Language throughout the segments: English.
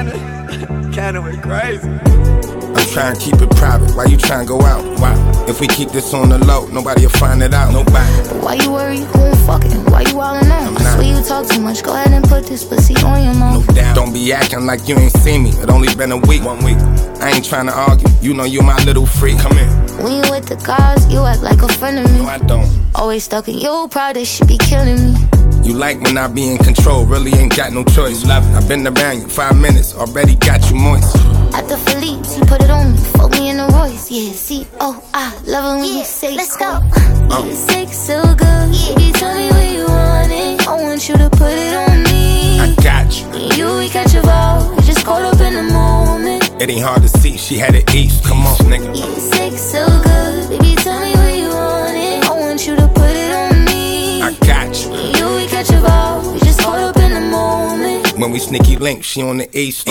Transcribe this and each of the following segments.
Cannon went crazy. I'm trying to keep it private. Why you trying to go out? Why? If we keep this on the low, nobody will find it out. Nobody. But why you worry? Who ain't fucking? Why you wildin' out? I swear you talk too much. Go ahead and put this pussy on your mouth. No doubt. Don't be acting like you ain't seen me. It only been a week. 1 week. I ain't trying to argue. You know you my little freak. Come in. When you with the guys, you act like a friend of me. No, I don't. Always stuck in your pride, that shit be killing me. You like when I be in control, really ain't got no choice. Love it. I've been around you 5 minutes, already got you moist. At the Phillips, he put it on me, fuck me in the Royce. Yeah, C-O-I, love it when you say let's go. Yeah, sex so good, baby, tell me where you want it. I want you to put it on me. I got you. Me and we catch a vibe, we just caught up in the moment. It ain't hard to see, she had it east. Come on, nigga. Yeah, sex so good, baby, tell me where you want it. I want you to put it on me. I got you. Me and we catch a vibe, we just caught up in the moment. When we sneaky link, she on the east.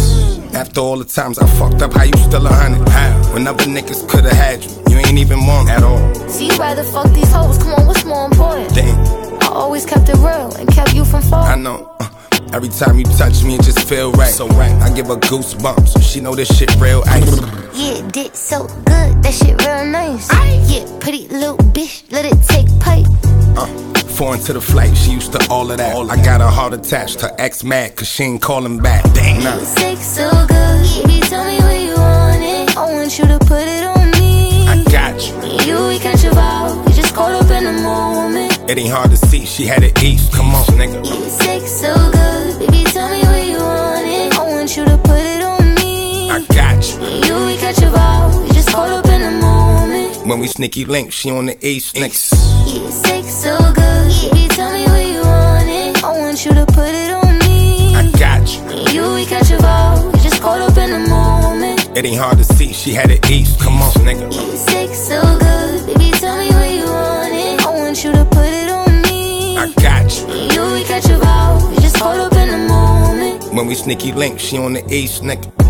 After all the times I fucked up, how you still 100? How? When other niggas could've had you, you ain't even want at all. So you rather fuck these hoes, come on, what's more important? Damn. I always kept it real and kept you from falling. I know, every time you touch me it just feel right. So right, I give her goosebumps, so she know this shit real ice. Yeah, dick so good, that shit real nice. Yeah, pretty little bitch, let it take pipe. Foreign to the flight, she used to all of that. I got her heart attached, her ex mad cause she ain't calling back. Damn. Nah. Sex so good, baby, tell me where you want it. I want you to put it on me. I got you. Me and you, we catch a vibe, we just caught up in the moment. It ain't hard to see, she had it east. Come on, nigga. Yeah, sex so good, baby, tell me where you want it. I want you to put it on me. I got you. Me and you, we catch a vibe, we just caught up in the moment. When we sneaky link, she on the east. Next. Yeah, sex so good, baby, tell me where you want it. I want you to put it on me. I got you. Me and you, we catch a vibe, we just caught up in the moment. It ain't hard to see, she had it east. Come on, nigga. Yeah, sex so good, baby, tell me where you want it. I want you to put it on me. I got you. Me and you, we catch a vibe, we just caught up in the moment. When we sneaky link, she on the east, nigga.